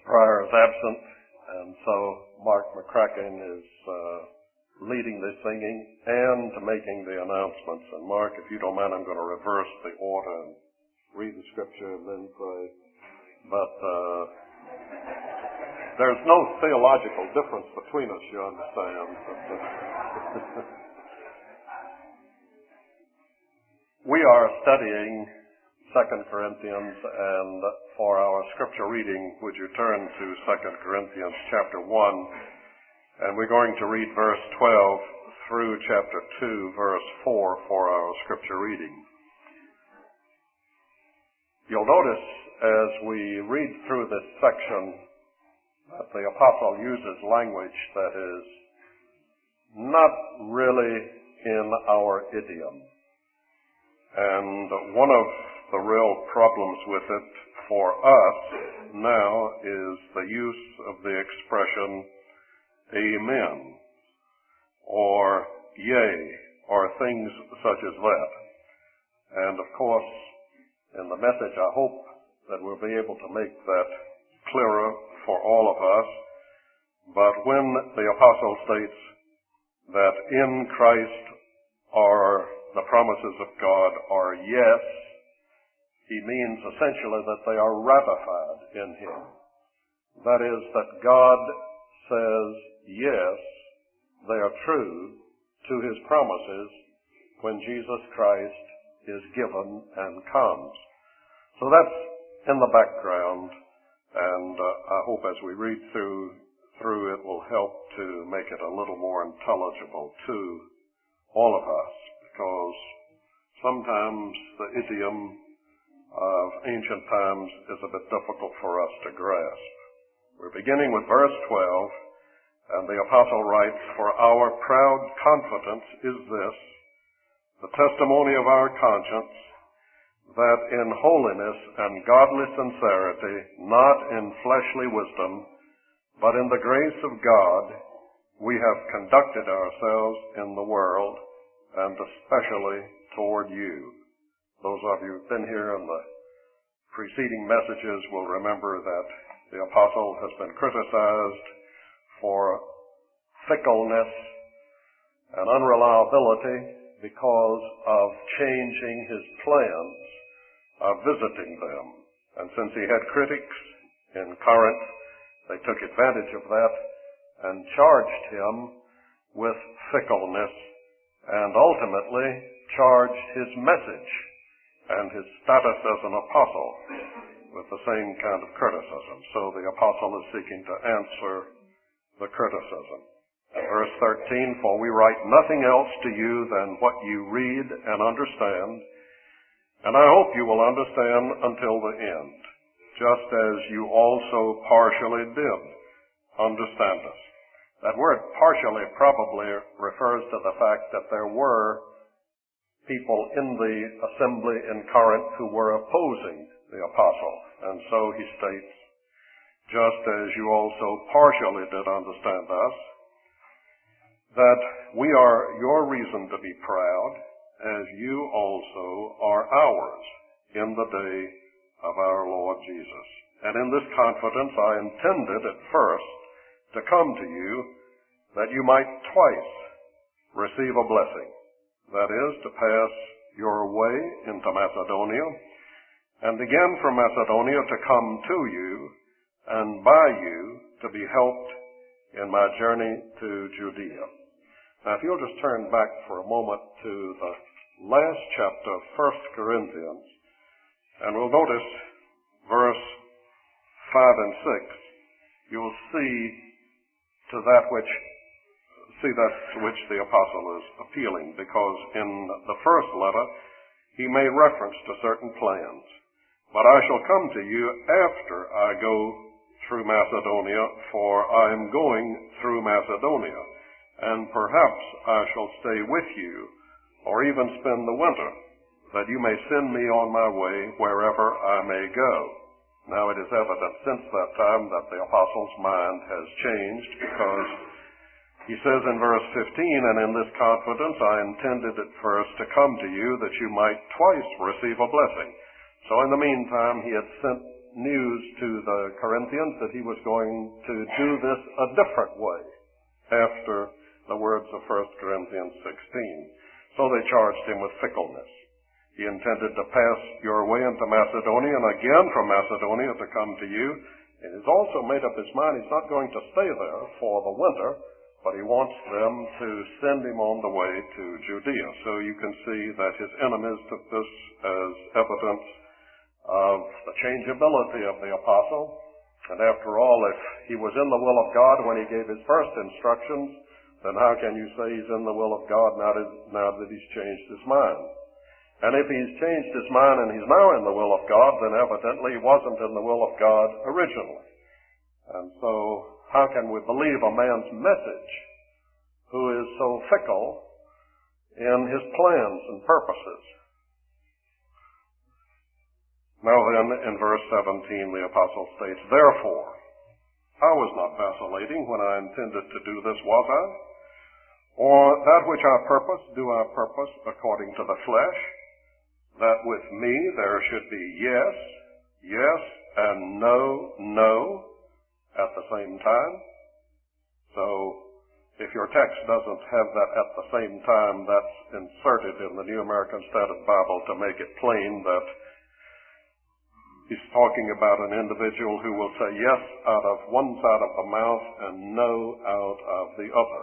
Pryor is absent, and so Mark McCracken is leading the singing and making the announcements. And Mark, if you don't mind, I'm going to reverse the order and read the scripture and then pray. But there's no theological difference between us, you understand. We are studying 2 Corinthians, and for our scripture reading, would you turn to 2 Corinthians chapter 1, and we're going to read verse 12 through chapter 2, verse 4 for our scripture reading. You'll notice as we read through this section that the apostle uses language that is not really in our idiom. And one of the real problems with it for us now is the use of the expression amen or yea or things such as that. And of course, in the message, I hope that we'll be able to make that clearer for all of us. But when the apostle states that in Christ the promises of God are yes, he means essentially that they are ratified in him. That is, that God says yes, they are true to his promises when Jesus Christ is given and comes. So that's in the background, and I hope as we read through it will help to make it a little more intelligible to all of us, because sometimes the idiom of ancient times is a bit difficult for us to grasp. We're beginning with verse 12, and the apostle writes, "For our proud confidence is this, the testimony of our conscience, that in holiness and godly sincerity, not in fleshly wisdom, but in the grace of God, we have conducted ourselves in the world, and especially toward you." Those of you who've been here in the preceding messages will remember that the apostle has been criticized for fickleness and unreliability because of changing his plans of visiting them. And since he had critics in Corinth, they took advantage of that and charged him with fickleness and ultimately charged his message and his status as an apostle with the same kind of criticism. So the apostle is seeking to answer the criticism. And verse 13, "For we write nothing else to you than what you read and understand, and I hope you will understand until the end, just as you also partially did understand us." That word partially probably refers to the fact that there were people in the assembly in Corinth who were opposing the apostle. And so he states, "Just as you also partially did understand us, that we are your reason to be proud, as you also are ours in the day of our Lord Jesus. And in this confidence I intended at first to come to you, that you might twice receive a blessing, that is, to pass your way into Macedonia, and again from Macedonia to come to you, and by you to be helped in my journey to Judea." Now, if you'll just turn back for a moment to the last chapter of 1 Corinthians, and we'll notice verse 5 and 6, you'll see that to which the apostle is appealing, because in the first letter he made reference to certain plans. "But I shall come to you after I go through Macedonia, for I am going through Macedonia, and perhaps I shall stay with you, or even spend the winter, that you may send me on my way wherever I may go." Now it is evident since that time that the apostle's mind has changed, because he says in verse 15, "And in this confidence I intended at first to come to you, that you might twice receive a blessing." So in the meantime, he had sent news to the Corinthians that he was going to do this a different way after the words of 1 Corinthians 16. So they charged him with fickleness. He intended to pass your way into Macedonia, and again from Macedonia to come to you. And he's also made up his mind he's not going to stay there for the winter, but he wants them to send him on the way to Judea. So you can see that his enemies took this as evidence of the changeability of the apostle. And after all, if he was in the will of God when he gave his first instructions, then how can you say he's in the will of God now that he's changed his mind? And if he's changed his mind and he's now in the will of God, then evidently he wasn't in the will of God originally. And so how can we believe a man's message who is so fickle in his plans and purposes? Now then, in verse 17, the apostle states, therefore, I was not vacillating when I intended to do this, was I? Or that which I purpose, do I purpose according to the flesh? That with me there should be yes, yes, and no, no, at the same time. So, if your text doesn't have that at the same time, that's inserted in the New American Standard Bible to make it plain that he's talking about an individual who will say yes out of one side of the mouth and no out of the other.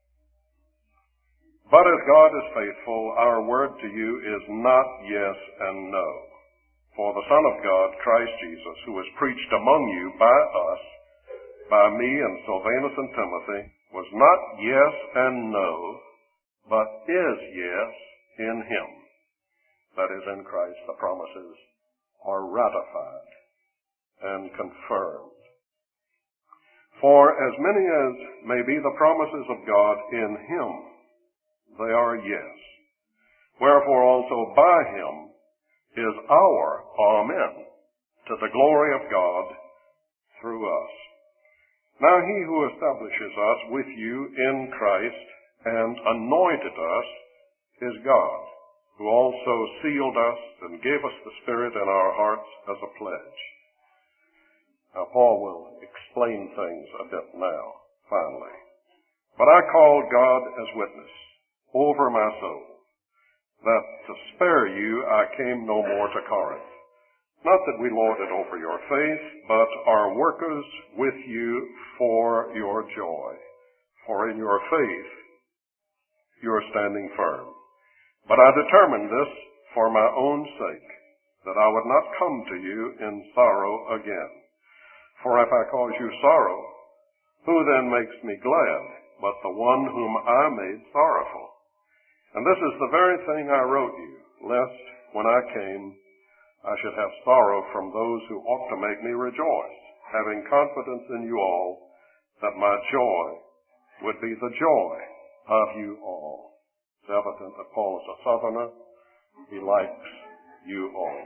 But as God is faithful, our word to you is not yes and no. For the Son of God, Christ Jesus, who was preached among you by us, by me and Silvanus and Timothy, was not yes and no, but is yes in him. That is, in Christ, the promises are ratified and confirmed. For as many as may be the promises of God in him, they are yes. Wherefore also by him is our amen, to the glory of God through us. Now he who establishes us with you in Christ and anointed us is God, who also sealed us and gave us the Spirit in our hearts as a pledge. Now Paul will explain things a bit now, finally. But I call God as witness over my soul, that to spare you I came no more to Corinth. Not that we lord it over your faith, but are workers with you for your joy. For in your faith you are standing firm. But I determined this for my own sake, that I would not come to you in sorrow again. For if I cause you sorrow, who then makes me glad but the one whom I made sorrowful? And this is the very thing I wrote you, lest when I came I should have sorrow from those who ought to make me rejoice, having confidence in you all, that my joy would be the joy of you all. It's evident that Paul is a southerner. He likes you all.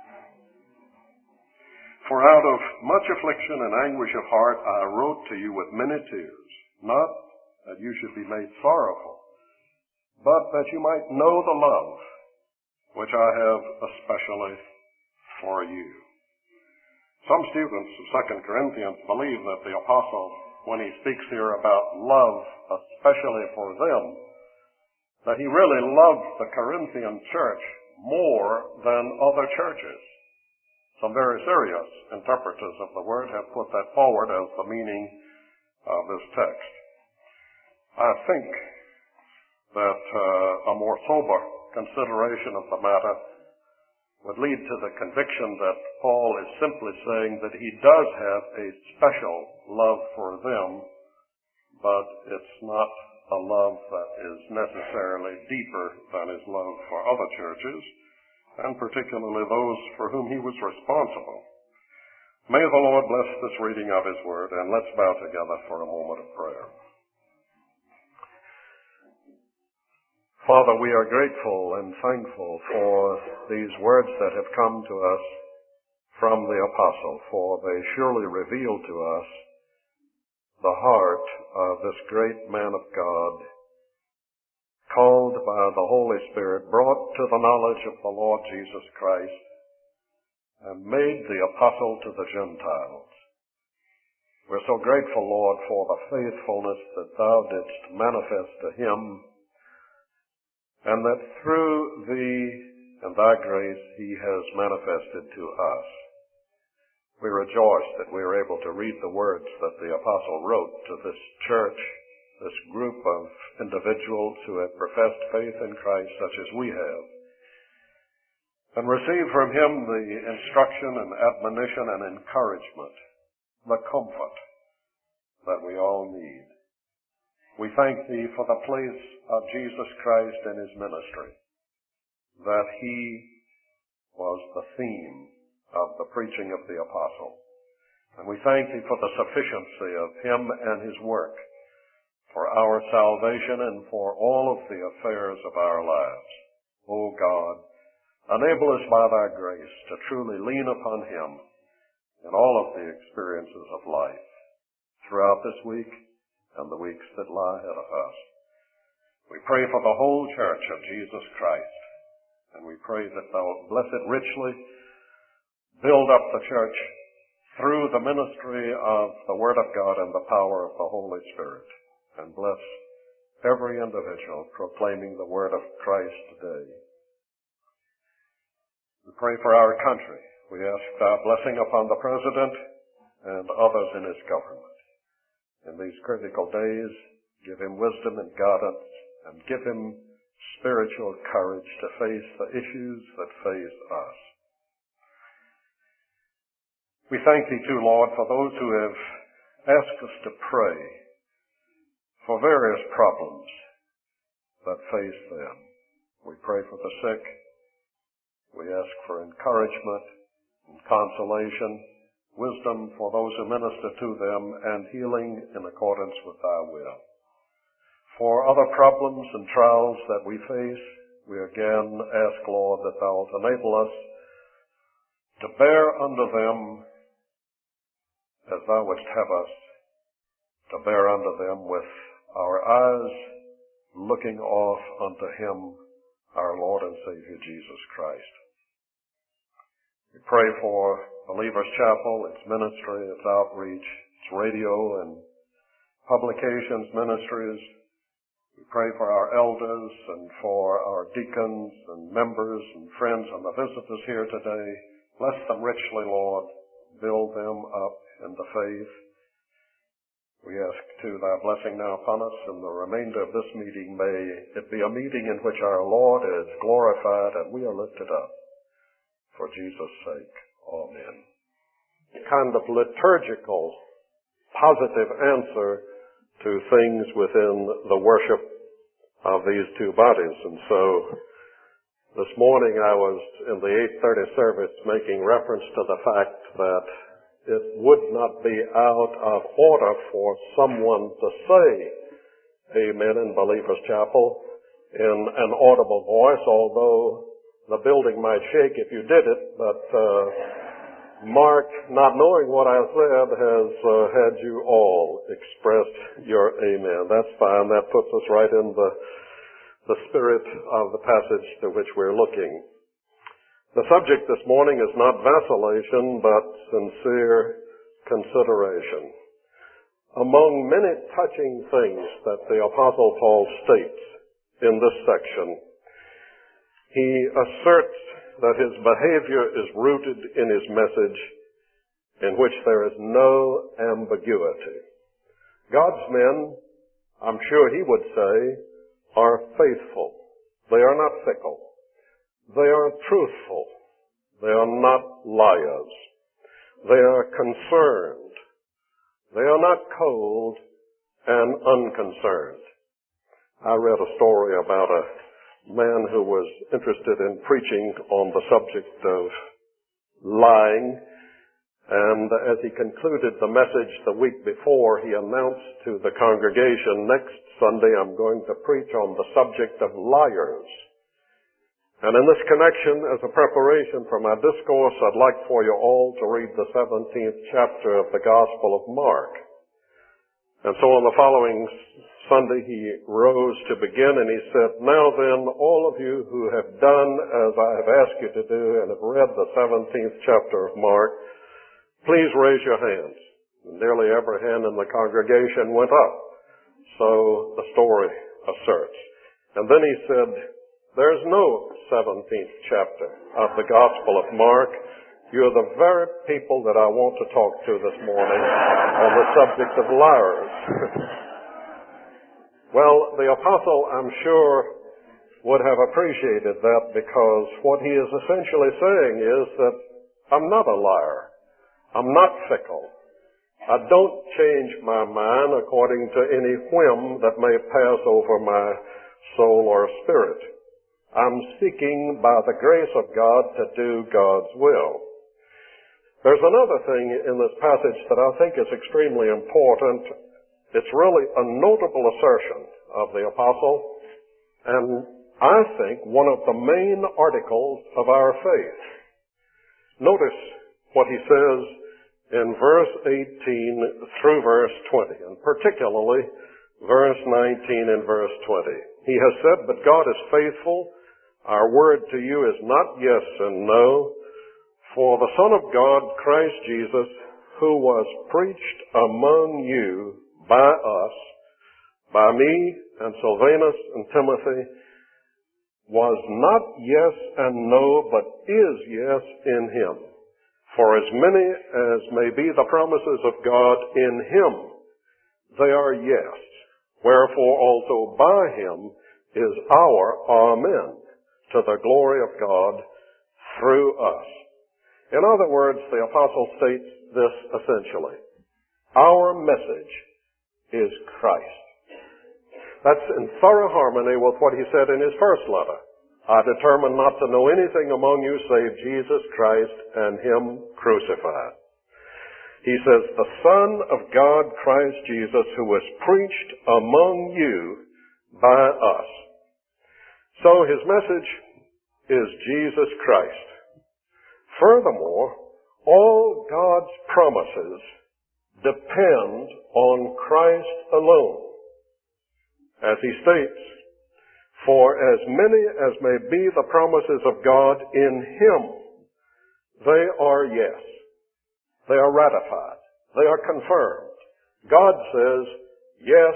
For out of much affliction and anguish of heart I wrote to you with many tears, not that you should be made sorrowful, but that you might know the love which I have especially for you. Some students of 2 Corinthians believe that the apostle, when he speaks here about love especially for them, that he really loved the Corinthian church more than other churches. Some very serious interpreters of the word have put that forward as the meaning of this text. I think that a more sober consideration of the matter would lead to the conviction that Paul is simply saying that he does have a special love for them, but it's not a love that is necessarily deeper than his love for other churches, and particularly those for whom he was responsible. May the Lord bless this reading of his word, and let's bow together for a moment of prayer. Father, we are grateful and thankful for these words that have come to us from the apostle, for they surely reveal to us the heart of this great man of God, called by the Holy Spirit, brought to the knowledge of the Lord Jesus Christ, and made the apostle to the Gentiles. We're so grateful, Lord, for the faithfulness that thou didst manifest to him, and that through thee and thy grace he has manifested to us. We rejoice that we are able to read the words that the apostle wrote to this church, this group of individuals who have professed faith in Christ such as we have, and receive from him the instruction and admonition and encouragement, the comfort that we all need. We thank thee for the place of Jesus Christ in his ministry, that he was the theme of the preaching of the apostle. And we thank thee for the sufficiency of him and his work for our salvation and for all of the affairs of our lives. O God, enable us by thy grace to truly lean upon him in all of the experiences of life throughout this week and the weeks that lie ahead of us. We pray for the whole church of Jesus Christ, and we pray that thou bless it richly, build up the church through the ministry of the Word of God and the power of the Holy Spirit, and bless every individual proclaiming the Word of Christ today. We pray for our country. We ask thy blessing upon the President and others in his government. In these critical days, give him wisdom and guidance, and give him spiritual courage to face the issues that face us. We thank thee too, Lord, for those who have asked us to pray for various problems that face them. We pray for the sick. We ask for encouragement and consolation, wisdom for those who minister to them, and healing in accordance with thy will. For other problems and trials that we face, we again ask, Lord, that thou wilt enable us to bear unto them as thou wouldst have us to bear unto them, with our eyes looking off unto him, our Lord and Savior, Jesus Christ. We pray for Believers Chapel, its ministry, its outreach, its radio and publications ministries. We pray for our elders and for our deacons and members and friends and the visitors here today. Bless them richly, Lord. Build them up in the faith. We ask too thy blessing now upon us in the remainder of this meeting. May it be a meeting in which our Lord is glorified and we are lifted up. For Jesus' sake. Amen. A kind of liturgical, positive answer to things within the worship of these two bodies. And so this morning I was in the 8:30 service making reference to the fact that it would not be out of order for someone to say amen in Believers Chapel in an audible voice, although the building might shake if you did it, but Mark, not knowing what I said, has had you all express your amen. That's fine. That puts us right in the spirit of the passage to which we're looking. The subject this morning is not vacillation, but sincere consideration. Among many touching things that the Apostle Paul states in this section, he asserts that his behavior is rooted in his message, in which there is no ambiguity. God's men, I'm sure he would say, are faithful. They are not fickle. They are truthful. They are not liars. They are concerned. They are not cold and unconcerned. I read a story about a man who was interested in preaching on the subject of lying, and as he concluded the message the week before, he announced to the congregation, next Sunday I'm going to preach on the subject of liars. And in this connection, as a preparation for my discourse, I'd like for you all to read the 17th chapter of the Gospel of Mark. And so on the following Sunday he rose to begin, and he said, "Now then, all of you who have done as I have asked you to do and have read the 17th chapter of Mark, please raise your hands." And nearly every hand in the congregation went up. So the story asserts. And then he said, "There's no 17th chapter of the Gospel of Mark. You're the very people that I want to talk to this morning on the subject of liars." Well, the apostle, I'm sure, would have appreciated that, because what he is essentially saying is that I'm not a liar. I'm not fickle. I don't change my mind according to any whim that may pass over my soul or spirit. I'm seeking by the grace of God to do God's will. There's another thing in this passage that I think is extremely important. It's really a notable assertion of the apostle, and I think one of the main articles of our faith. Notice what he says in verse 18 through verse 20, and particularly verse 19 and verse 20. He has said, "But God is faithful. Our word to you is not yes and no. For the Son of God, Christ Jesus, who was preached among you by us, by me and Silvanus and Timothy, was not yes and no, but is yes in him. For as many as may be the promises of God in him, they are yes. Wherefore also by him is our Amen, to the glory of God through us." In other words, the apostle states this essentially: our message is Christ. That's in thorough harmony with what he said in his first letter. "I determined not to know anything among you save Jesus Christ and him crucified." He says, "The Son of God, Christ Jesus, who was preached among you by us." So his message is Jesus Christ. Furthermore, all God's promises depend on Christ alone. As he states, "For as many as may be the promises of God in him, they are yes." They are ratified. They are confirmed. God says yes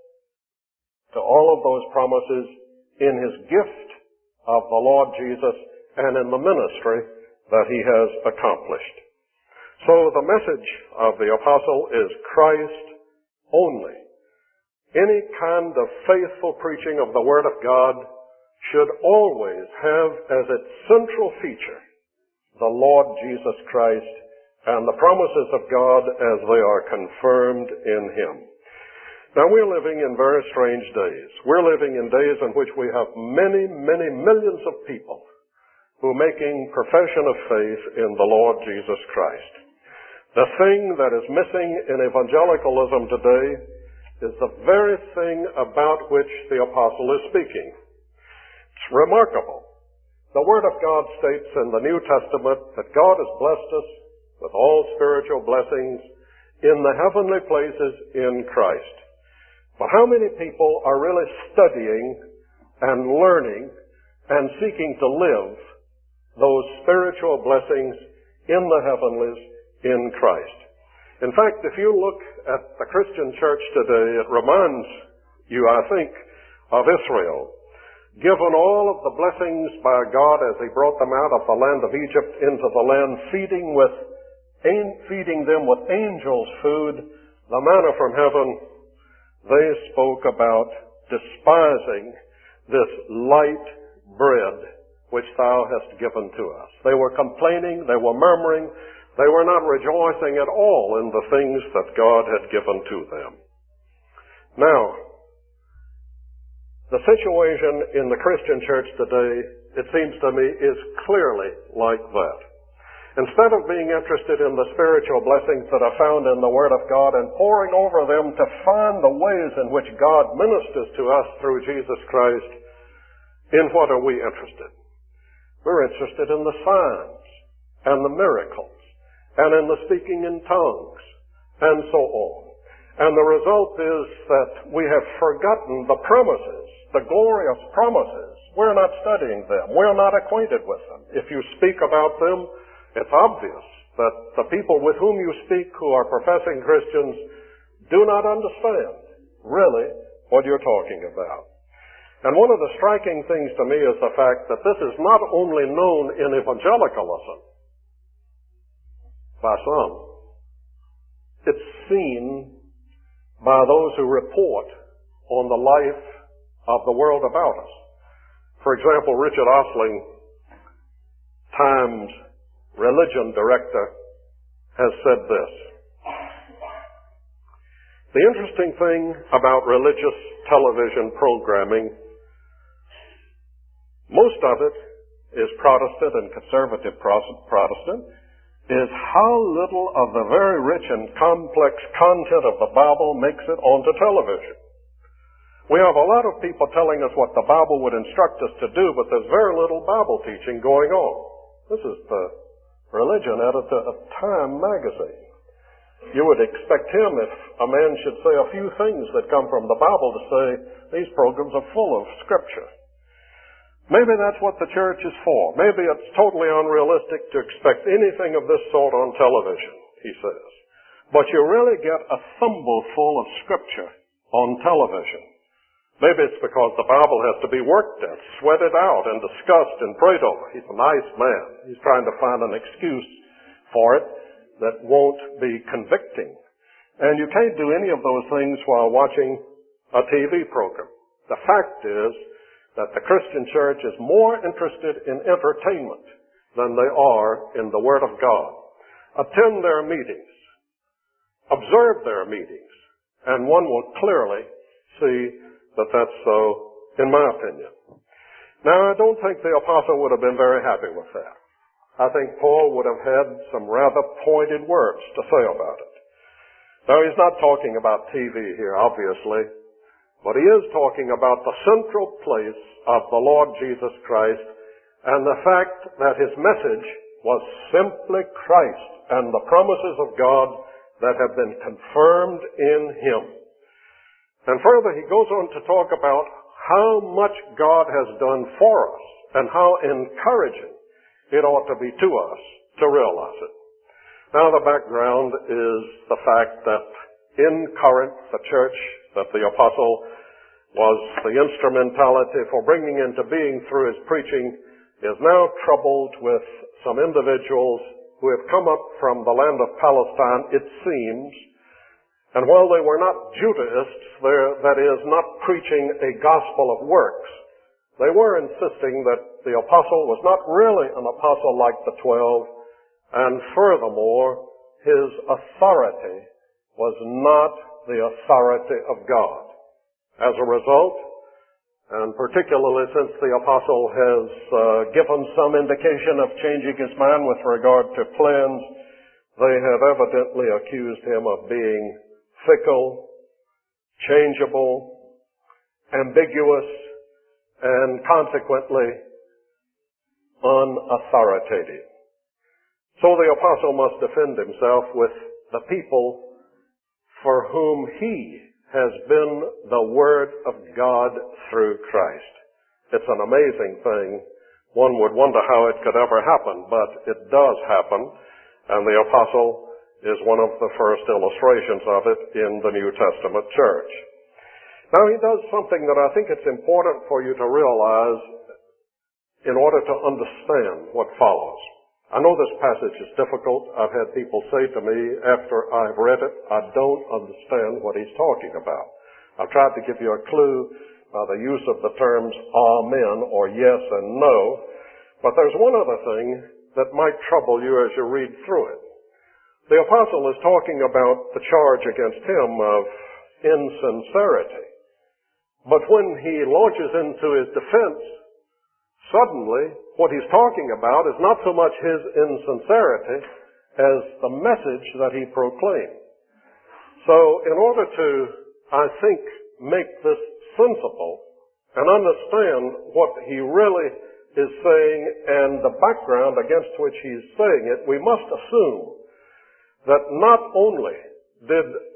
to all of those promises in his gift of the Lord Jesus and in the ministry that he has accomplished. So the message of the apostle is Christ only. Any kind of faithful preaching of the Word of God should always have as its central feature the Lord Jesus Christ and the promises of God as they are confirmed in him. Now, we're living in very strange days. We're living in days in which we have many, many millions of people who are making profession of faith in the Lord Jesus Christ. The thing that is missing in evangelicalism today is the very thing about which the apostle is speaking. It's remarkable. The Word of God states in the New Testament that God has blessed us with all spiritual blessings in the heavenly places in Christ. But how many people are really studying and learning and seeking to live those spiritual blessings in the heavenlies in Christ? In fact, if you look at the Christian church today, it reminds you, I think, of Israel. Given all of the blessings by God as he brought them out of the land of Egypt into the land, feeding them with angels' food, the manna from heaven, they spoke about despising this light bread which thou hast given to us. They were complaining, they were murmuring, they were not rejoicing at all in the things that God had given to them. Now, the situation in the Christian church today, it seems to me, is clearly like that. Instead of being interested in the spiritual blessings that are found in the Word of God and poring over them to find the ways in which God ministers to us through Jesus Christ, in what are we interested? We're interested in the signs and the miracles and in the speaking in tongues and so on. And the result is that we have forgotten the promises, the glorious promises. We're not studying them. We're not acquainted with them. If you speak about them, it's obvious that the people with whom you speak who are professing Christians do not understand really what you're talking about. And one of the striking things to me is the fact that this is not only known in evangelicalism by some, it's seen by those who report on the life of the world about us. For example, Richard Osling, Times religion director, has said this: the interesting thing about religious television programming, most of it is Protestant and conservative Protestant, is how little of the very rich and complex content of the Bible makes it onto television. We have a lot of people telling us what the Bible would instruct us to do, but there's very little Bible teaching going on. This is the religion editor of Time magazine. You would expect him, if a man should say a few things that come from the Bible, to say these programs are full of Scripture. Maybe that's what the church is for. Maybe it's totally unrealistic to expect anything of this sort on television, he says. But you really get a thimbleful of Scripture on television. Maybe it's because the Bible has to be worked at, sweated out, and discussed and prayed over. He's a nice man. He's trying to find an excuse for it that won't be convicting. And you can't do any of those things while watching a TV program. The fact is that the Christian church is more interested in entertainment than they are in the Word of God. Attend their meetings. Observe their meetings. And one will clearly see that that's so, in my opinion. Now, I don't think the apostle would have been very happy with that. I think Paul would have had some rather pointed words to say about it. Now, he's not talking about TV here, obviously, but he is talking about the central place of the Lord Jesus Christ and the fact that his message was simply Christ and the promises of God that have been confirmed in him. And further, he goes on to talk about how much God has done for us and how encouraging it ought to be to us to realize it. Now, the background is the fact that in Corinth, the church that the apostle was the instrumentality for bringing into being through his preaching is now troubled with some individuals who have come up from the land of Palestine, it seems. And while they were not Judaists, that is, not preaching a gospel of works, they were insisting that the apostle was not really an apostle like the 12, and furthermore, his authority was not the authority of God. As a result, and particularly since the apostle has given some indication of changing his mind with regard to plans, they have evidently accused him of being fickle, changeable, ambiguous, and consequently unauthoritative. So the apostle must defend himself with the people for whom he has been the Word of God through Christ. It's an amazing thing. One would wonder how it could ever happen, but it does happen, and the apostle is one of the first illustrations of it in the New Testament church. Now, he does something that I think it's important for you to realize in order to understand what follows. I know this passage is difficult. I've had people say to me after I've read it, I don't understand what he's talking about. I've tried to give you a clue by the use of the terms amen or yes and no, but there's one other thing that might trouble you as you read through it. The apostle is talking about the charge against him of insincerity. But when he launches into his defense, suddenly what he's talking about is not so much his insincerity as the message that he proclaimed. So in order to, I think, make this sensible and understand what he really is saying and the background against which he's saying it, we must assume that not only did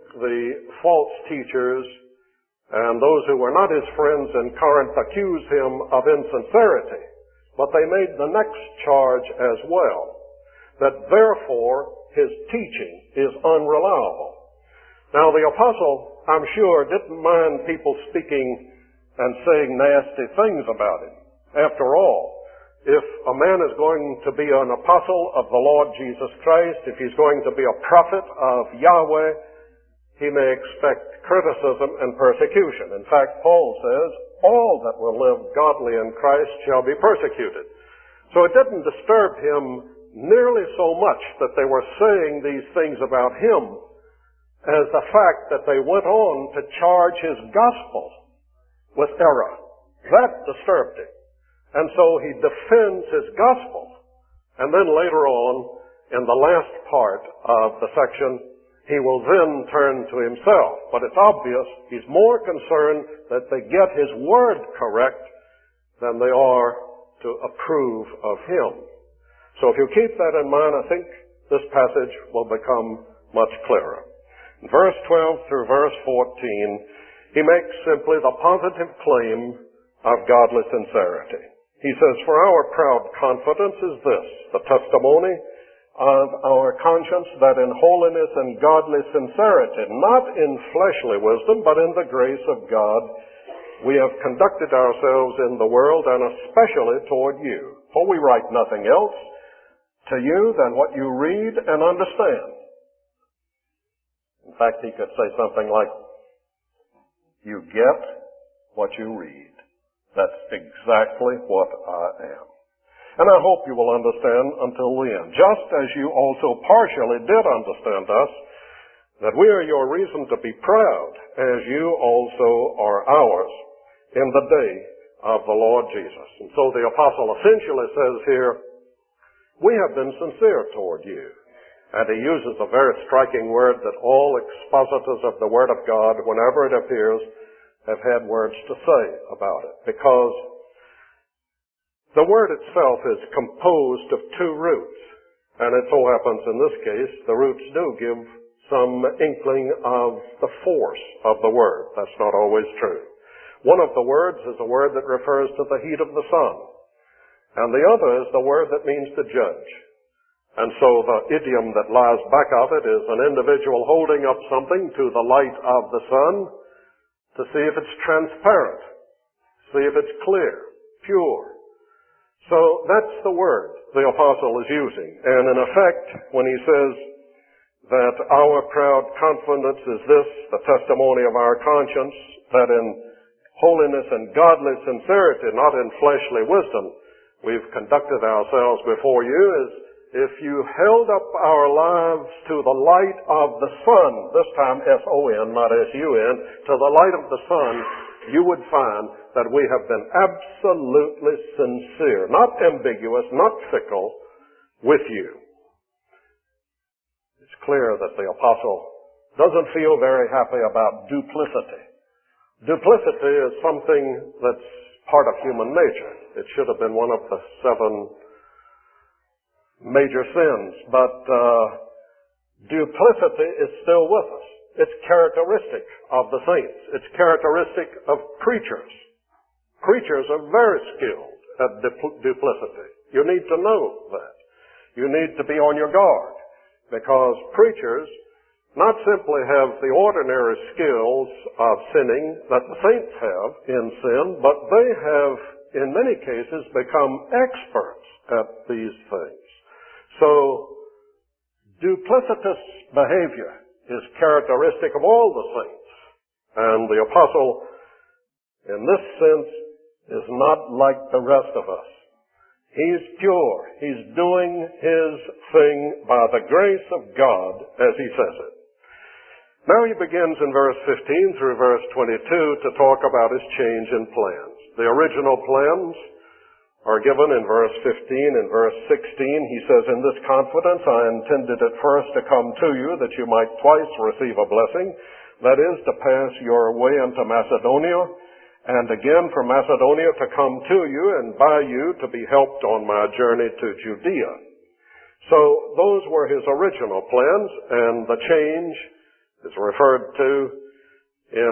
the false teachers and those who were not his friends in Corinth accuse him of insincerity. But they made the next charge as well, that therefore his teaching is unreliable. Now the apostle, I'm sure, didn't mind people speaking and saying nasty things about him. After all, if a man is going to be an apostle of the Lord Jesus Christ, if he's going to be a prophet of Yahweh, he may expect criticism and persecution. In fact, Paul says, all that will live godly in Christ shall be persecuted. So it didn't disturb him nearly so much that they were saying these things about him as the fact that they went on to charge his gospel with error. That disturbed him. And so he defends his gospel. And then later on, in the last part of the section, he will then turn to himself. But it's obvious he's more concerned that they get his word correct than they are to approve of him. So if you keep that in mind, I think this passage will become much clearer. In verse 12 through verse 14, he makes simply the positive claim of godly sincerity. He says, "For our proud confidence is this, the testimony of our conscience, that in holiness and godly sincerity, not in fleshly wisdom, but in the grace of God, we have conducted ourselves in the world, and especially toward you. For we write nothing else to you than what you read and understand." In fact, he could say something like, "You get what you read." That's exactly what I am. And I hope you will understand until the end, just as you also partially did understand us, that we are your reason to be proud, as you also are ours in the day of the Lord Jesus. And so the apostle essentially says here, we have been sincere toward you. And he uses a very striking word that all expositors of the Word of God, whenever it appears, have had words to say about it. Because the word itself is composed of two roots. And it so happens in this case, the roots do give some inkling of the force of the word. That's not always true. One of the words is a word that refers to the heat of the sun. And the other is the word that means to judge. And so the idiom that lies back of it is an individual holding up something to the light of the sun to see if it's transparent, see if it's clear, pure. So that's the word the apostle is using. And in effect, when he says that our proud confidence is this, the testimony of our conscience, that in holiness and godly sincerity, not in fleshly wisdom, we've conducted ourselves before you, is if you held up our lives to the light of the sun, this time S-O-N, not S-U-N, to the light of the sun, you would find that we have been absolutely sincere, not ambiguous, not fickle, with you. It's clear that the apostle doesn't feel very happy about duplicity. Duplicity is something that's part of human nature. It should have been one of the 7 major sins, but duplicity is still with us. It's characteristic of the saints. It's characteristic of preachers. Preachers are very skilled at duplicity. You need to know that. You need to be on your guard, because preachers not simply have the ordinary skills of sinning that the saints have in sin, but they have, in many cases, become experts at these things. So, duplicitous behavior is characteristic of all the saints. And the apostle, in this sense, is not like the rest of us. He's pure. He's doing his thing by the grace of God, as he says it. Now he begins in verse 15 through verse 22 to talk about his change in plans. The original plans are given in verse 15 and verse 16. He says, "In this confidence I intended at first to come to you, that you might twice receive a blessing, that is, to pass your way into Macedonia, and again from Macedonia to come to you, and by you to be helped on my journey to Judea." So those were his original plans, and the change is referred to in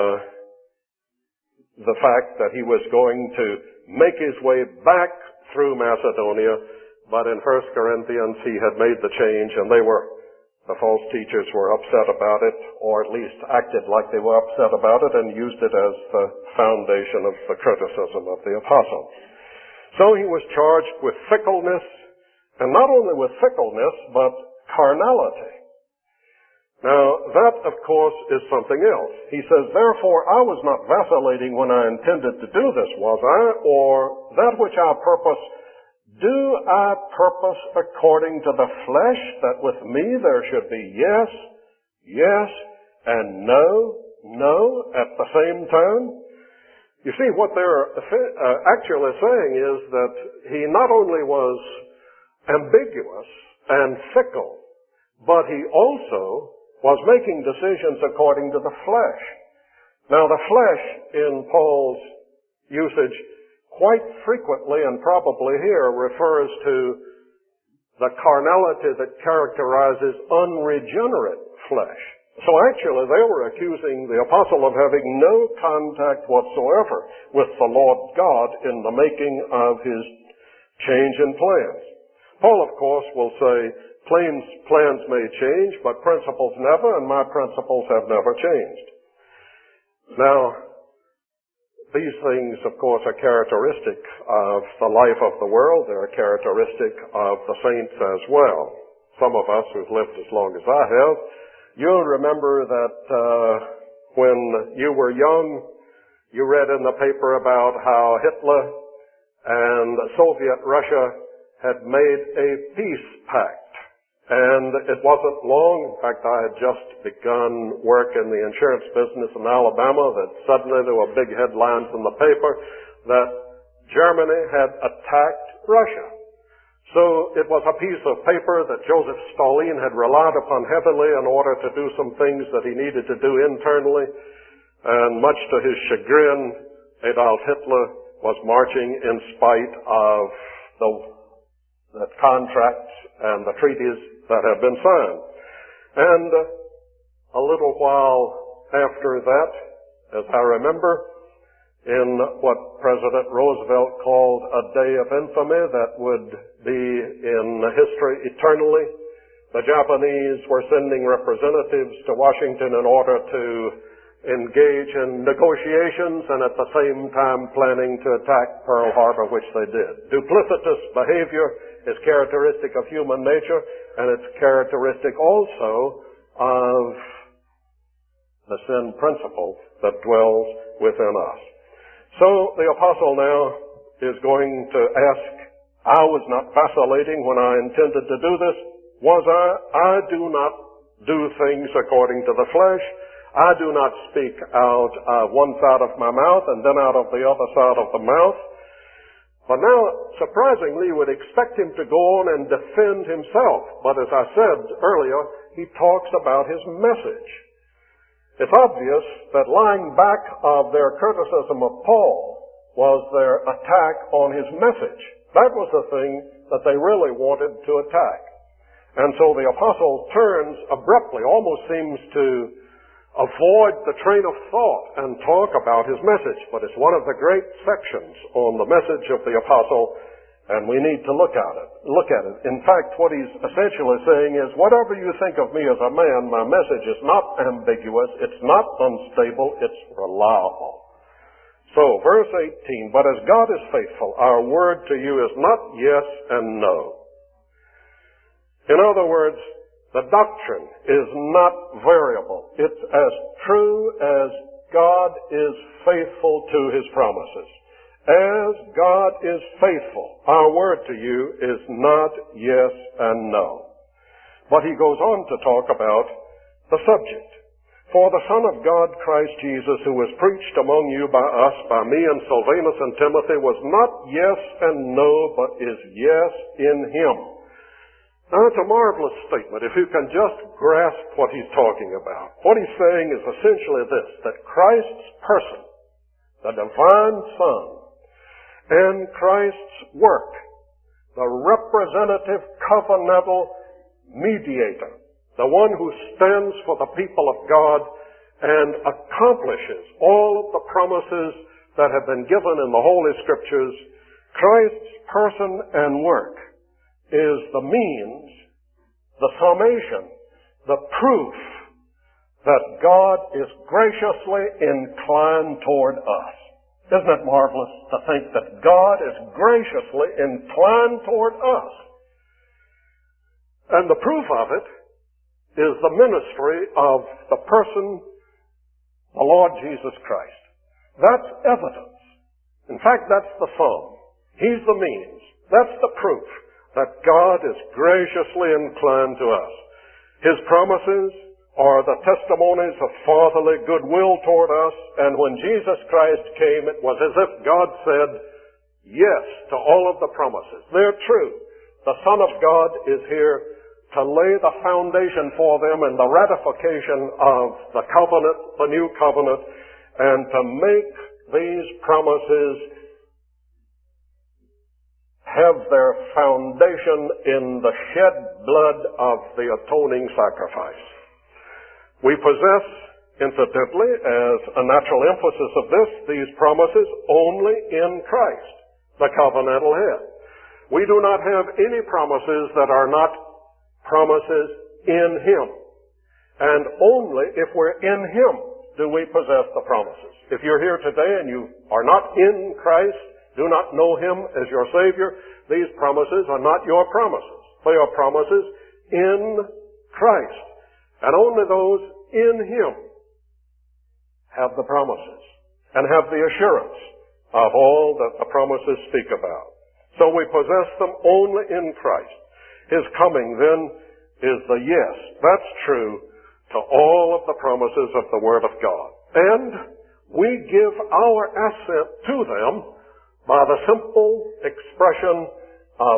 the fact that he was going to make his way back through Macedonia, but in 1 Corinthians he had made the change, and the false teachers were upset about it, or at least acted like they were upset about it, and used it as the foundation of the criticism of the apostle. So he was charged with fickleness, and not only with fickleness, but carnality. Now, that, of course, is something else. He says, therefore, I was not vacillating when I intended to do this, was I? Or that which I purpose, do I purpose according to the flesh, that with me there should be yes, yes, and no, no at the same time? You see, what they're actually saying is that he not only was ambiguous and fickle, but he also was making decisions according to the flesh. Now, the flesh, in Paul's usage, quite frequently and probably here refers to the carnality that characterizes unregenerate flesh. So actually, they were accusing the apostle of having no contact whatsoever with the Lord God in the making of his change in plans. Paul, of course, will say, plans may change, but principles never, and my principles have never changed. Now, these things, of course, are characteristic of the life of the world. They're characteristic of the saints as well. Some of us who've lived as long as I have, you'll remember that when you were young, you read in the paper about how Hitler and Soviet Russia had made a peace pact. And it wasn't long, in fact I had just begun work in the insurance business in Alabama, that suddenly there were big headlines in the paper that Germany had attacked Russia. So it was a piece of paper that Joseph Stalin had relied upon heavily in order to do some things that he needed to do internally. And much to his chagrin, Adolf Hitler was marching in spite of the contracts and the treaties that had been signed. And a little while after that, as I remember, in what President Roosevelt called a day of infamy that would be in history eternally, the Japanese were sending representatives to Washington in order to engage in negotiations, and at the same time planning to attack Pearl Harbor, which they did. Duplicitous behavior is characteristic of human nature, and it's characteristic also of the sin principle that dwells within us. So the apostle now is going to ask, I was not vacillating when I intended to do this, was I? I do not do things according to the flesh. I do not speak out of one side of my mouth and then out of the other side of the mouth. But now, surprisingly, you would expect him to go on and defend himself. But as I said earlier, he talks about his message. It's obvious that lying back of their criticism of Paul was their attack on his message. That was the thing that they really wanted to attack. And so the apostle turns abruptly, almost seems to avoid the train of thought and talk about his message. But it's one of the great sections on the message of the apostle, and we need to look at it. In fact, what he's essentially saying is, whatever you think of me as a man, my message is not ambiguous, it's not unstable, it's reliable. So, verse 18, but as God is faithful, our word to you is not yes and no. In other words, the doctrine is not variable. It's as true as God is faithful to his promises. As God is faithful, our word to you is not yes and no. But he goes on to talk about the subject. For the Son of God, Christ Jesus, who was preached among you by us, by me and Silvanus and Timothy, was not yes and no, but is yes in him. Now, it's a marvelous statement if you can just grasp what he's talking about. What he's saying is essentially this, that Christ's person, the divine Son, and Christ's work, the representative covenantal mediator the one who stands for the people of God and accomplishes all of the promises that have been given in the Holy Scriptures, Christ's person and work is the means, the summation, the proof that God is graciously inclined toward us. Isn't it marvelous to think that God is graciously inclined toward us? And the proof of it is the ministry of the person, the Lord Jesus Christ. That's evidence. In fact, that's the sum. He's the means. That's the proof that God is graciously inclined to us. His promises are the testimonies of fatherly goodwill toward us, and when Jesus Christ came, it was as if God said yes to all of the promises. They're true. The Son of God is here to lay the foundation for them and the ratification of the covenant, the new covenant, and to make these promises have their foundation in the shed blood of the atoning sacrifice. We possess, incidentally, as a natural emphasis of this, these promises only in Christ, the covenantal head. We do not have any promises that are not promises in Him. And only if we're in Him do we possess the promises. If you're here today and you are not in Christ, do not know Him as your Savior, these promises are not your promises. They are promises in Christ. And only those in Him have the promises and have the assurance of all that the promises speak about. So we possess them only in Christ. His coming then is the yes. That's true to all of the promises of the Word of God. And we give our assent to them by the simple expression of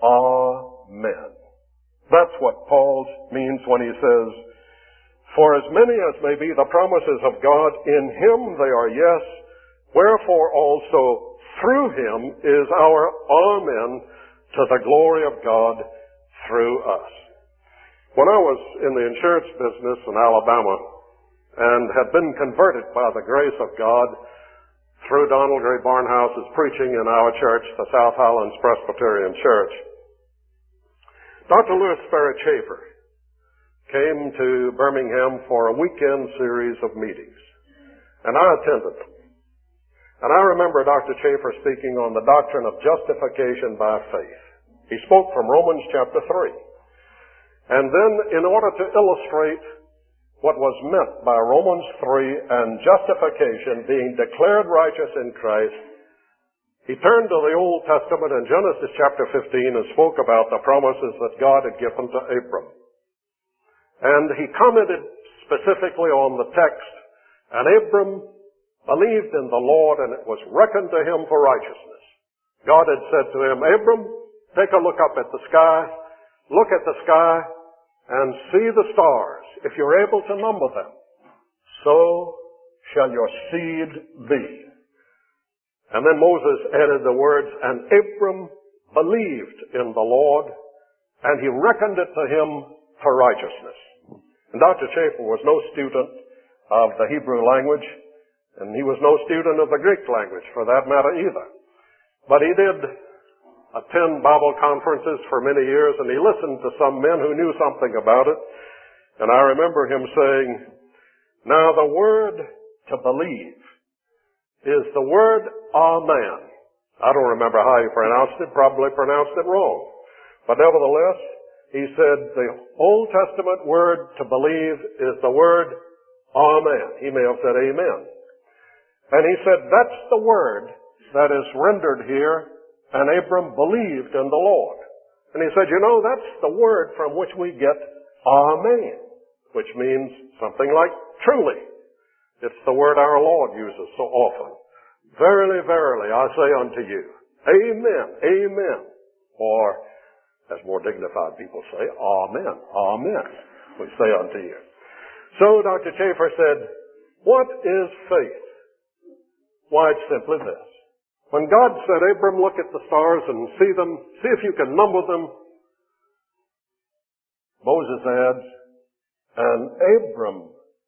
Amen. That's what Paul means when he says, for as many as may be the promises of God, in Him they are yes, wherefore also through Him is our Amen to the glory of God through us. When I was in the insurance business in Alabama and had been converted by the grace of God through Donald Gray Barnhouse's preaching in our church, the South Highlands Presbyterian Church, Dr. Louis Sperry Chafer came to Birmingham for a weekend series of meetings, and I attended them. And I remember Dr. Chafer speaking on the doctrine of justification by faith. He spoke from Romans chapter 3. And then, in order to illustrate what was meant by Romans 3 and justification, being declared righteous in Christ, he turned to the Old Testament in Genesis chapter 15 and spoke about the promises that God had given to Abram. And he commented specifically on the text, and Abram believed in the Lord, and it was reckoned to him for righteousness. God had said to him, Abram, take a look up at the sky, look at the sky, and see the stars, if you're able to number them. So shall your seed be. And then Moses added the words, and Abram believed in the Lord, and He reckoned it to him for righteousness. And Dr. Chafer was no student of the Hebrew language, and he was no student of the Greek language, for that matter, either. But he did attend Bible conferences for many years, and he listened to some men who knew something about it. And I remember him saying, now the word to believe is the word Amen. I don't remember how he pronounced it, probably pronounced it wrong. But nevertheless, he said the Old Testament word to believe is the word Amen. He may have said Amen. And he said that's the word that is rendered here, and Abram believed in the Lord. And he said, that's the word from which we get Amen, which means something like truly. It's the word our Lord uses so often. Verily, verily, I say unto you, Amen, Amen. Or, as more dignified people say, Amen, Amen, we say unto you. So Dr. Chafer said, what is faith? Why, it's simply this. When God said, Abram, look at the stars and see them, see if you can number them, Moses adds, And Abram,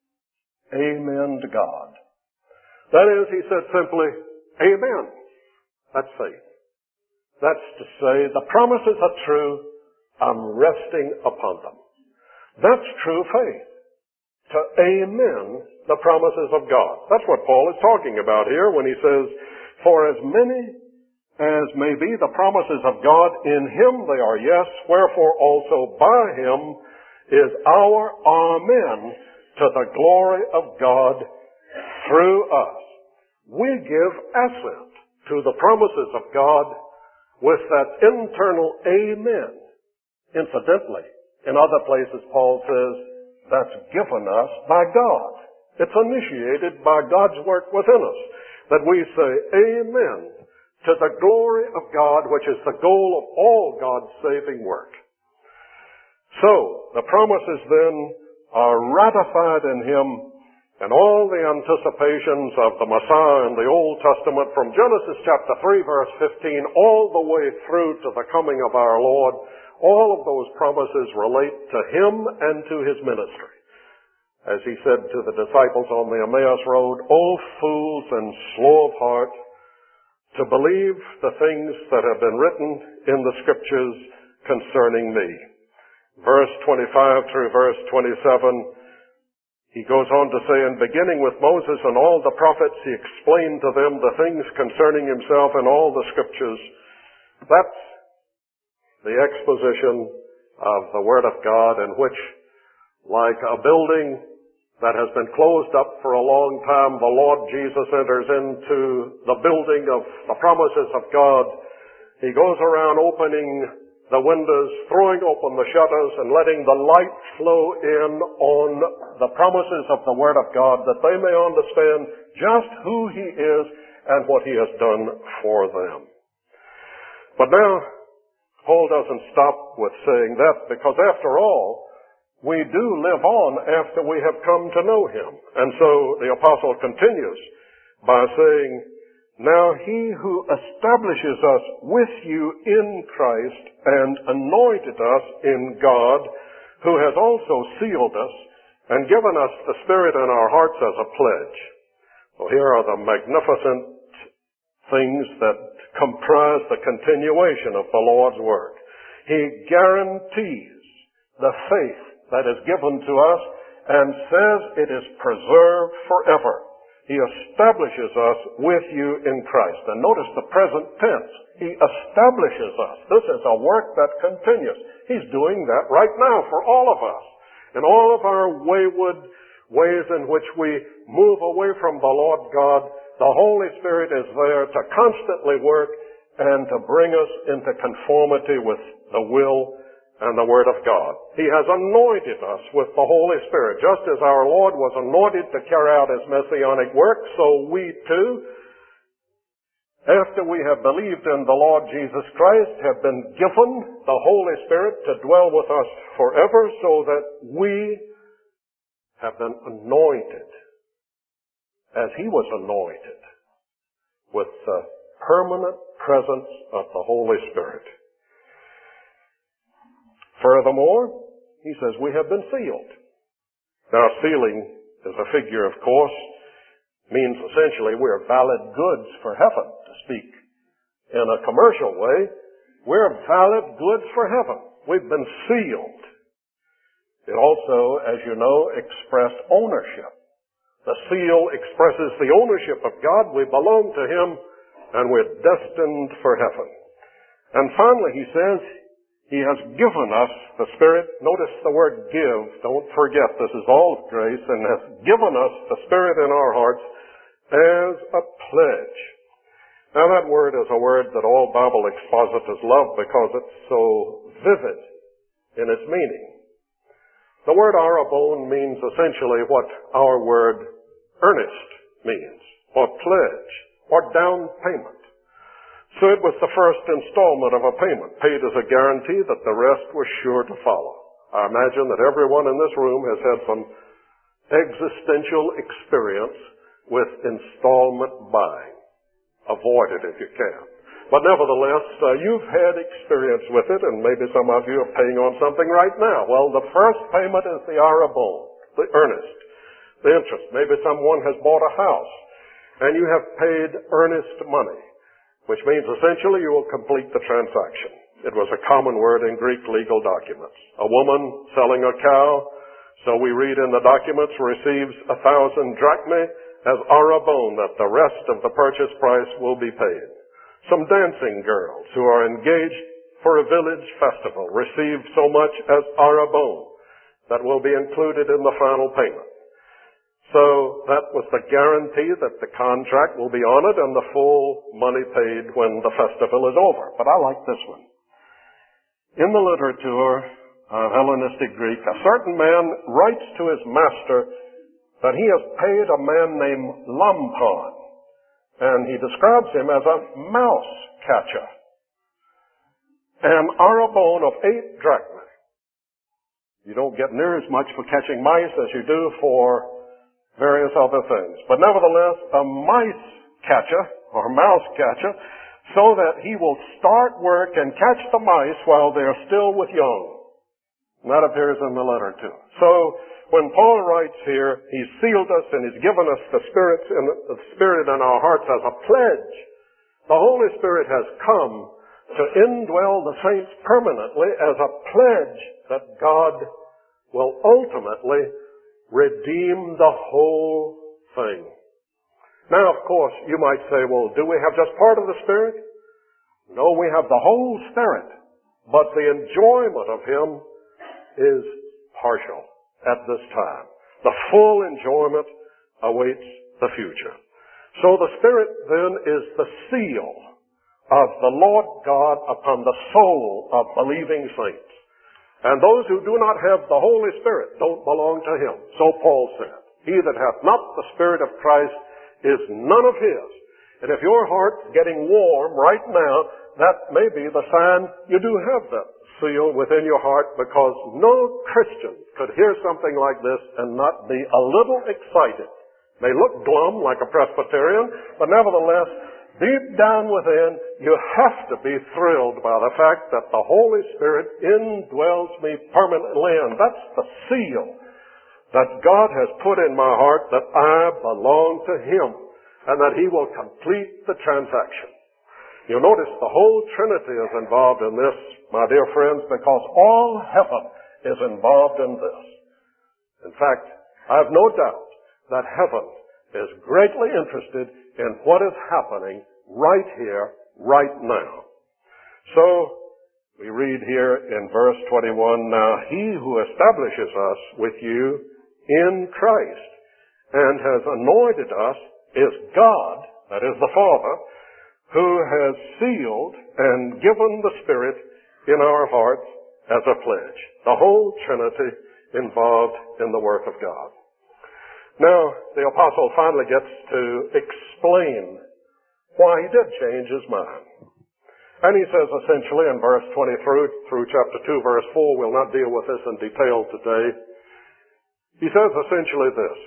amen to God. That is, he said simply, amen. That's faith. That's to say, the promises are true, I'm resting upon them. That's true faith. To amen the promises of God. That's what Paul is talking about here when he says, for as many as may be the promises of God, in him they are yes, wherefore also by him is our amen to the glory of God through us. We give assent to the promises of God with that internal amen. Incidentally, in other places Paul says, that's given us by God. It's initiated by God's work within us, that we say amen to the glory of God, which is the goal of all God's saving work. So, the promises then are ratified in him, and all the anticipations of the Messiah in the Old Testament from Genesis chapter 3 verse 15 all the way through to the coming of our Lord, all of those promises relate to him and to his ministry. As he said to the disciples on the Emmaus Road, O fools and slow of heart, to believe the things that have been written in the Scriptures concerning me. Verse 25 through verse 27, he goes on to say, and beginning with Moses and all the prophets, he explained to them the things concerning himself in all the Scriptures. That's the exposition of the Word of God, in which, like a building that has been closed up for a long time, the Lord Jesus enters into the building of the promises of God. He goes around opening the windows, throwing open the shutters, and letting the light flow in on the promises of the Word of God, that they may understand just who he is and what he has done for them. But now, Paul doesn't stop with saying that, because after all, we do live on after we have come to know him. And so the apostle continues by saying, now he who establishes us with you in Christ and anointed us in God, who has also sealed us and given us the Spirit in our hearts as a pledge. So here are the magnificent things that comprise the continuation of the Lord's work. He guarantees the faith that is given to us and says it is preserved forever. He establishes us with you in Christ. And notice the present tense. He establishes us. This is a work that continues. He's doing that right now for all of us. In all of our wayward ways in which we move away from the Lord God, the Holy Spirit is there to constantly work and to bring us into conformity with the will and the Word of God. He has anointed us with the Holy Spirit. Just as our Lord was anointed to carry out his messianic work, so we too, after we have believed in the Lord Jesus Christ, have been given the Holy Spirit to dwell with us forever, so that we have been anointed as he was anointed with the permanent presence of the Holy Spirit. Furthermore, he says we have been sealed. Now, sealing is a figure, of course, means essentially we're valid goods for heaven, to speak in a commercial way. We're valid goods for heaven. We've been sealed. It also, as you know, expressed ownership. The seal expresses the ownership of God. We belong to him, and we're destined for heaven. And finally, he says, he has given us the Spirit. Notice the word give. Don't forget, this is all of grace, and has given us the Spirit in our hearts as a pledge. Now that word is a word that all Bible expositors love because it's so vivid in its meaning. The word arabon means essentially what our word earnest means, or pledge, or down payment. So it was the first installment of a payment, paid as a guarantee that the rest was sure to follow. I imagine that everyone in this room has had some existential experience with installment buying. Avoid it if you can. But nevertheless, you've had experience with it, and maybe some of you are paying on something right now. Well, the first payment is the arrabon, the earnest, the interest. Maybe someone has bought a house, and you have paid earnest money, which means essentially you will complete the transaction. It was a common word in Greek legal documents. A woman selling a cow, so we read in the documents, receives 1,000 drachmae as arrabon, that the rest of the purchase price will be paid. Some dancing girls who are engaged for a village festival receive so much as arrabon that will be included in the final payment. So that was the guarantee that the contract will be honored and the full money paid when the festival is over. But I like this one. In the literature of Hellenistic Greek, a certain man writes to his master that he has paid a man named Lampon, and he describes him as a mouse catcher. An arrabon of 8 drachmae. You don't get near as much for catching mice as you do for various other things. But nevertheless, a mice catcher, or mouse catcher, so that he will start work and catch the mice while they're still with young. And that appears in the letter too. So, when Paul writes here, he's sealed us and he's given us the Spirit in our hearts as a pledge. The Holy Spirit has come to indwell the saints permanently as a pledge that God will ultimately redeem the whole thing. Now, of course, you might say, well, do we have just part of the Spirit? No, we have the whole Spirit, but the enjoyment of Him is partial at this time. The full enjoyment awaits the future. So the Spirit then is the seal of the Lord God upon the soul of believing saints. And those who do not have the Holy Spirit don't belong to Him. So Paul said, he that hath not the Spirit of Christ is none of His. And if your heart's getting warm right now, that may be the sign you do have that seal within your heart, because no Christian could hear something like this and not be a little excited. May look glum like a Presbyterian, but nevertheless, deep down within, you have to be thrilled by the fact that the Holy Spirit indwells me permanently, and that's the seal that God has put in my heart, that I belong to Him, and that He will complete the transaction. You'll notice the whole Trinity is involved in this, my dear friends, because all heaven is involved in this. In fact, I have no doubt that heaven is greatly interested in what is happening right here, right now. So, we read here in verse 21, now He who establishes us with you in Christ and has anointed us is God, that is the Father, who has sealed and given the Spirit in our hearts as a pledge. The whole Trinity involved in the work of God. Now, the apostle finally gets to explain why he did change his mind. And he says essentially in verse 20 through chapter 2, verse 4, we'll not deal with this in detail today. He says essentially this: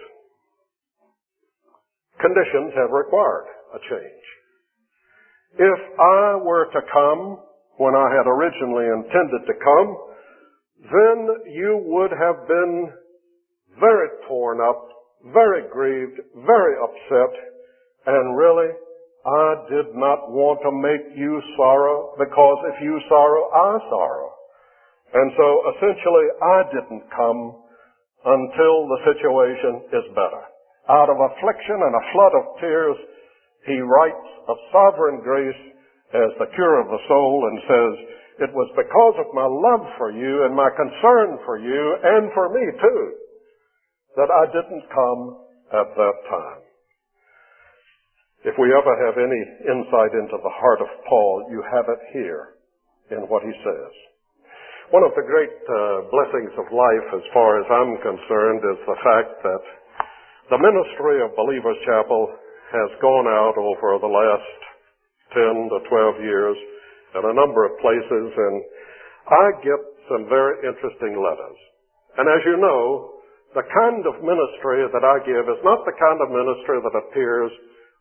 conditions have required a change. If I were to come when I had originally intended to come, then you would have been very torn up, very grieved, very upset, and really, I did not want to make you sorrow, because if you sorrow, I sorrow. And so essentially, I didn't come until the situation is better. Out of affliction and a flood of tears, he writes of sovereign grace as the cure of the soul and says, it was because of my love for you and my concern for you and for me too that I didn't come at that time. If we ever have any insight into the heart of Paul, you have it here in what he says. One of the great blessings of life, as far as I'm concerned, is the fact that the ministry of Believers Chapel has gone out over the last 10 to 12 years in a number of places, and I get some very interesting letters. And as you know, the kind of ministry that I give is not the kind of ministry that appears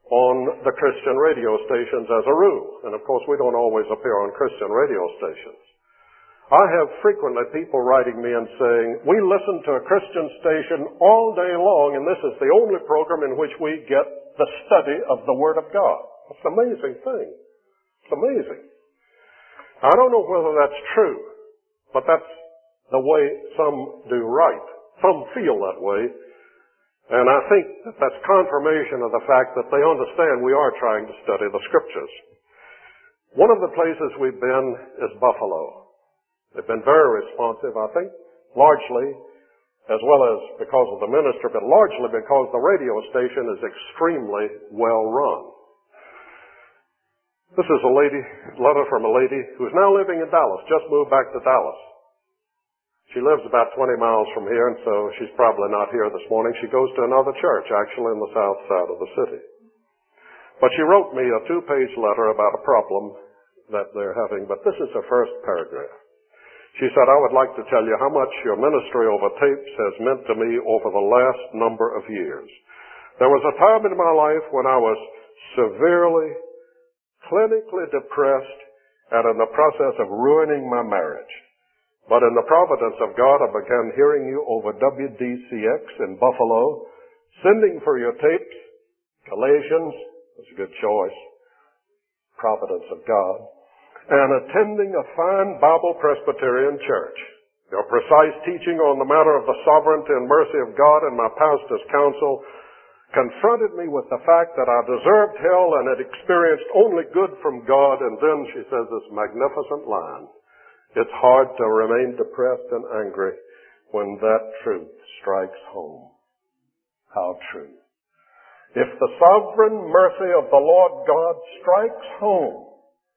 on the Christian radio stations as a rule. And of course, we don't always appear on Christian radio stations. I have frequently people writing me and saying, we listen to a Christian station all day long, and this is the only program in which we get the study of the Word of God. It's an amazing thing. It's amazing. I don't know whether that's true, but that's the way some do write. Some feel that way. And I think that that's confirmation of the fact that they understand we are trying to study the Scriptures. One of the places we've been is Buffalo. They've been very responsive, I think, largely, as well as because of the minister, but largely because the radio station is extremely well run. This is a letter from a lady who's now living in Dallas, just moved back to Dallas. She lives about 20 miles from here, and so she's probably not here this morning. She goes to another church, actually in the south side of the city. But she wrote me a 2-page letter about a problem that they're having, but this is her first paragraph. She said, I would like to tell you how much your ministry over tapes has meant to me over the last number of years. There was a time in my life when I was severely, clinically depressed and in the process of ruining my marriage. But in the providence of God, I began hearing you over WDCX in Buffalo, sending for your tapes, Galatians, that's a good choice, providence of God, and attending a fine Bible Presbyterian church. Your precise teaching on the matter of the sovereignty and mercy of God and my pastor's counsel confronted me with the fact that I deserved hell and had experienced only good from God. And then she says this magnificent line, it's hard to remain depressed and angry when that truth strikes home. How true. If the sovereign mercy of the Lord God strikes home,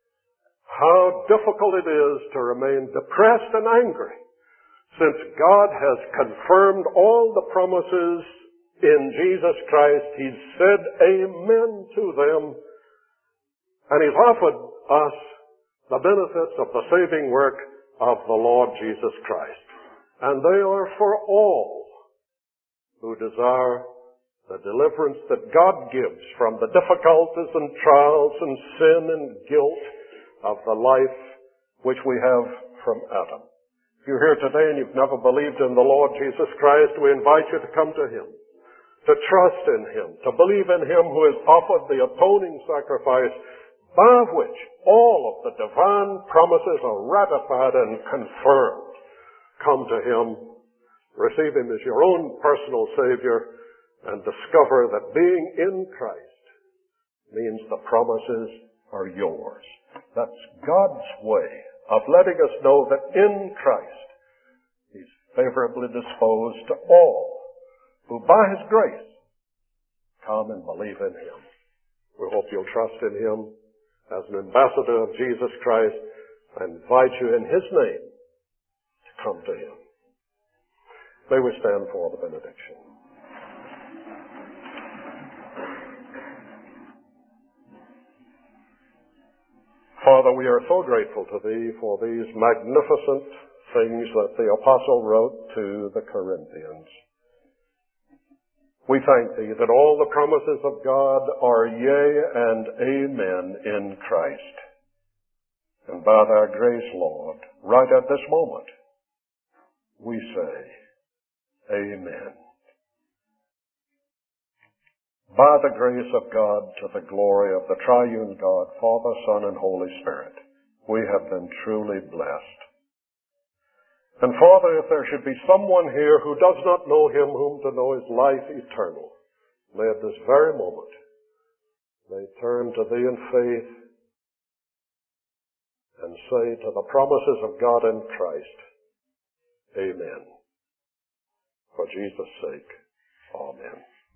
how difficult it is to remain depressed and angry, since God has confirmed all the promises in Jesus Christ. He's said amen to them, and He's offered us the benefits of the saving work of the Lord Jesus Christ. And they are for all who desire the deliverance that God gives from the difficulties and trials and sin and guilt of the life which we have from Adam. If you're here today and you've never believed in the Lord Jesus Christ, we invite you to come to Him, to trust in Him, to believe in Him who has offered the atoning sacrifice by which all of the divine promises are ratified and confirmed. Come to Him, receive Him as your own personal Savior, and discover that being in Christ means the promises are yours. That's God's way of letting us know that in Christ He's favorably disposed to all who by His grace come and believe in Him. We hope you'll trust in Him as an ambassador of Jesus Christ. I invite you in His name to come to Him. May we stand for the benediction. Father, we are so grateful to Thee for these magnificent things that the Apostle wrote to the Corinthians. We thank Thee that all the promises of God are yea and amen in Christ. And by Thy grace, Lord, right at this moment, we say, amen. By the grace of God, to the glory of the triune God, Father, Son, and Holy Spirit, we have been truly blessed. And Father, if there should be someone here who does not know Him whom to know is life eternal, may at this very moment they turn to Thee in faith and say to the promises of God in Christ, amen. For Jesus' sake, amen.